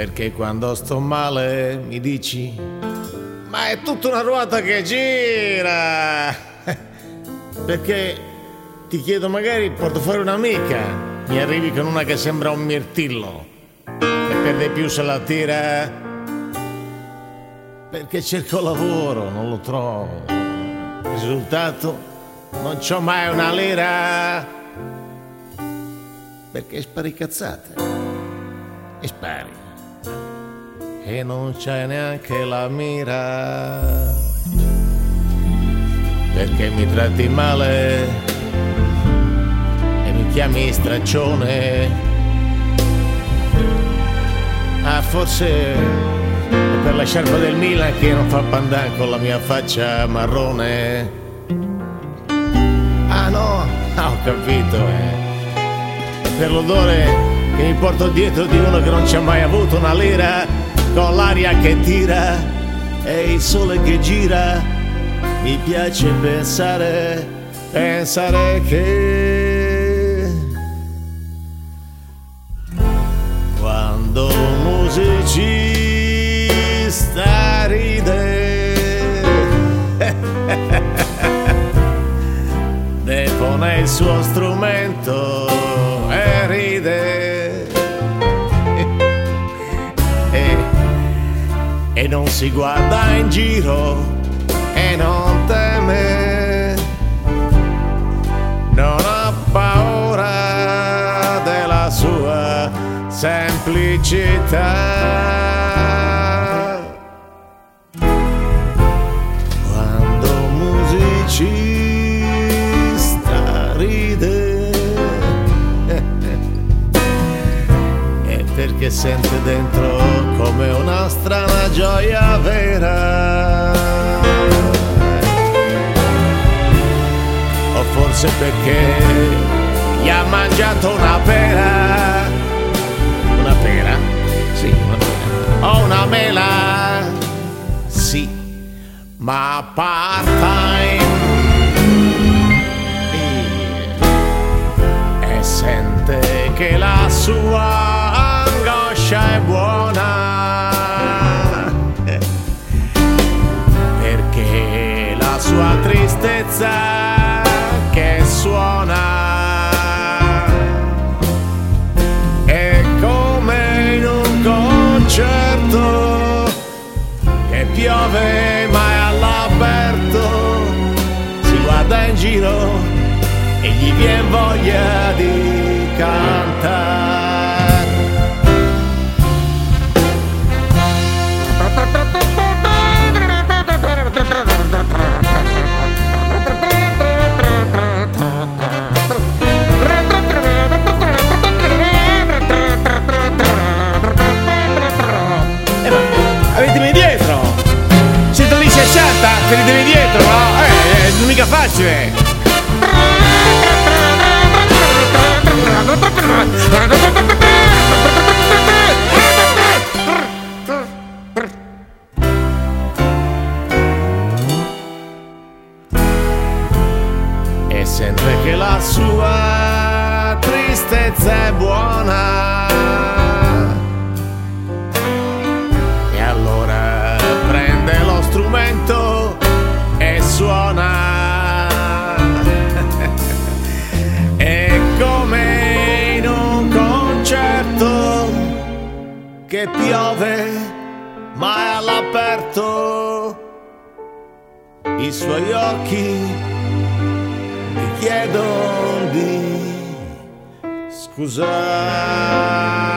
Perché quando sto male mi dici: ma è tutta una ruota che gira. Perché ti chiedo, magari porto fuori un'amica, mi arrivi con una che sembra un mirtillo, e per di più se la tira. Perché cerco lavoro, non lo trovo. Risultato, non c'ho mai una lira. Perché spari cazzate e spari e non c'è neanche la mira. Perché mi tratti male e mi chiami straccione. Ah, forse è per la sciarpa del Milan che non fa pandan con la mia faccia marrone. Ah no, ho capito, È per l'odore che mi porto dietro di uno che non ci ha mai avuto una lira, con l'aria che tira e il sole che gira. Mi piace pensare che quando un musicista ride depone il suo strumento e ride e non si guarda in giro e non teme, non ha paura della sua semplicità. Quando un musicista ride è perché sente dentro come una strana gioia vera. O forse perché gli ha mangiato una pera. Una pera? Sì, una pera. O una mela? Sì, ma part-time. E sente che la sua angoscia è buona, perché la sua tristezza che suona è come in un concerto che piove ma è all'aperto. Si guarda in giro e gli viene voglia di cantare. Venitemi dietro! Siete lì 60? Venitemi dietro, no? È mica facile! E sente che la sua tristezza è buona. E suona è come in un concerto che piove ma è all'aperto. I suoi occhi mi chiedono di scusare.